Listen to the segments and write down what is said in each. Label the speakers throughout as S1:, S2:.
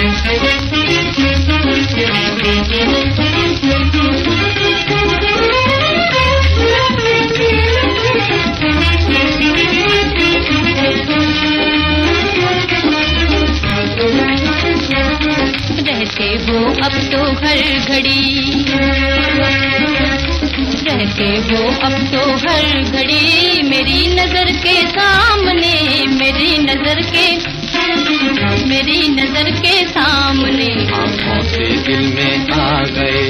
S1: रहते हो अब तो हर घड़ी, रहते हो अब तो हर घड़ी मेरी नजर के सामने, मेरी नजर के सामने।
S2: आँखों से दिल में आ गए,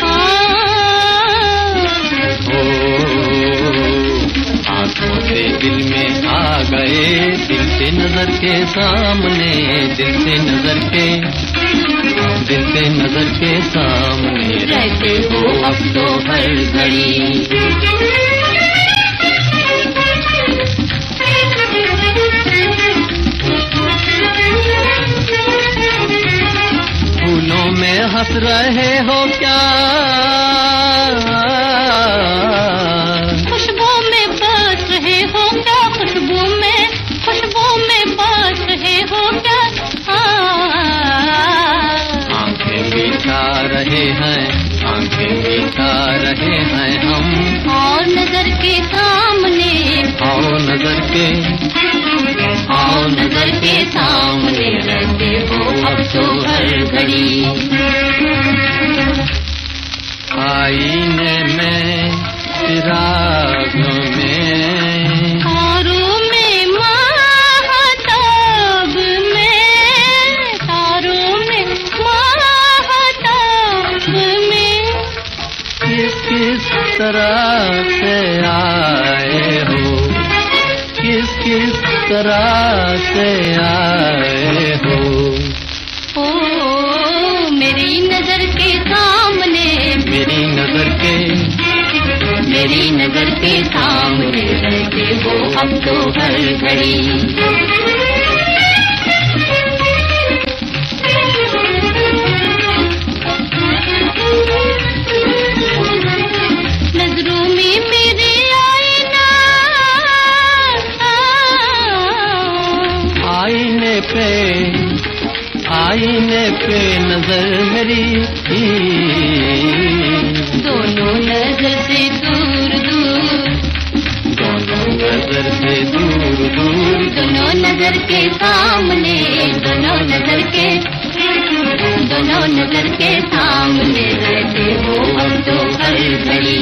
S2: आँखों से दिल में आ गए, दिल से नजर के सामने, दिल से नजर के सामने।
S1: रहते हो अब तो हर घड़ी।
S2: फूलों में हंस रहे हो क्या,
S1: खुशबू में बस रहे हो क्या, खुशबू में बस रहे हो क्या।
S2: आंखें बिठा रहे हैं, आंखें बिठा रहे हैं हम,
S1: और नजर के सामने,
S2: और नजर के
S1: सामने। रहते हो अब तो हर घड़ी।
S2: आईने में चिराग में,
S1: तारों में महताब में, तारों में महताब में।
S2: किस तरह से आए हो, किस तरह से आए हो।
S1: ओ मेरी नजर के सामने,
S2: मेरी
S1: नजर के सामने। रहते हो अब तो हर घड़ी। नजरों में मेरे
S2: आईने पे नजर मेरी,
S1: दोनों नजर से दूर दूर,
S2: दोनों नजर से दूर दूर।
S1: दोनों नजर के सामने, दोनों नजर के सामने। रहते हो अब तो हर घड़ी,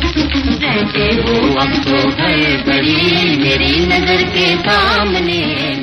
S1: रहते हो अब तो हर घड़ी मेरी नजर के सामने।